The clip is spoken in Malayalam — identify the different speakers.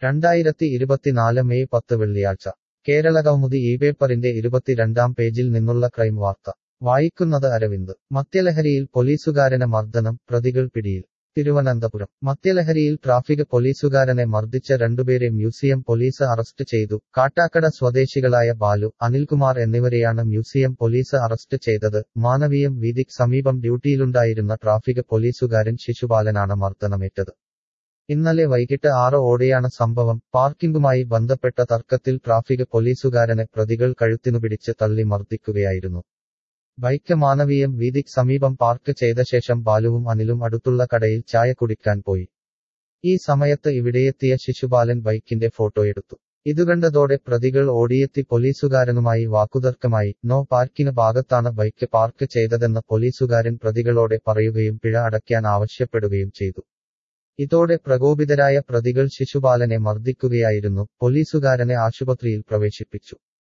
Speaker 1: 2024 മെയ് 10 വെള്ളിയാഴ്ച കേരളകൗമുദി പേപ്പറിന്റെ 22-ാം പേജിൽ നിന്നുള്ള ക്രൈം വാർത്ത വായിക്കുന്നത് അരവിന്ദ് മദ്യലഹരിയിൽ പോലീസുകാരനെ മർദ്ദനം പ്രതികൾ പിടിയിൽ തിരുവനന്തപുരം മദ്യലഹരിയിൽ ട്രാഫിക് പോലീസുകാരനെ മർദ്ദിച്ച രണ്ടുപേരെ മ്യൂസിയം പോലീസ് അറസ്റ്റ് ചെയ്തു കാട്ടാക്കട സ്വദേശികളായ ബാലു അനിൽകുമാർ എന്നിവരെയാണ് മ്യൂസിയം പോലീസ് അറസ്റ്റ് ചെയ്തത് മാനവീയം വീതിക്ക് സമീപം ഡ്യൂട്ടിയിലുണ്ടായിരുന്ന ട്രാഫിക് പോലീസുകാരൻ ശിശുപാലനാണ് മർദ്ദനമേറ്റത് ഇന്നലെ വൈകിട്ട് 6 ഓടെയാണ് സംഭവം പാർക്കിംഗുമായി ബന്ധപ്പെട്ട തർക്കത്തിൽ ട്രാഫിക് പോലീസുകാരനെ പ്രതികൾ കഴുത്തിനുപിടിച്ച് തള്ളി മർദ്ദിക്കുകയായിരുന്നു ബൈക്ക് മാനവീയം വീതിക്ക് സമീപം പാർക്ക് ചെയ്ത ശേഷം ബാലുവും അനിലും അടുത്തുള്ള കടയിൽ ചായ കുടിക്കാൻ പോയി ഈ സമയത്ത് ഇവിടെയെത്തിയ ശിശുപാലൻ ബൈക്കിന്റെ ഫോട്ടോയെടുത്തു ഇതുകണ്ടതോടെ പ്രതികൾ ഓടിയെത്തി പോലീസുകാരനുമായി വാക്കുതർക്കമായി നോ പാർക്കിന് ഭാഗത്താണ് ബൈക്ക് പാർക്ക് ചെയ്തതെന്ന് പോലീസുകാരൻ പ്രതികളോടെ പറയുകയും പിഴ അടയ്ക്കാൻ ആവശ്യപ്പെടുകയും ചെയ്തു ഇതോടെ പ്രകോപിതരായ പ്രതികൾ ശിശുപാലനെ മർദ്ദിക്കുകയായിരുന്നു പോലീസുകാരനെ ആശുപത്രിയിൽ പ്രവേശിപ്പിച്ചു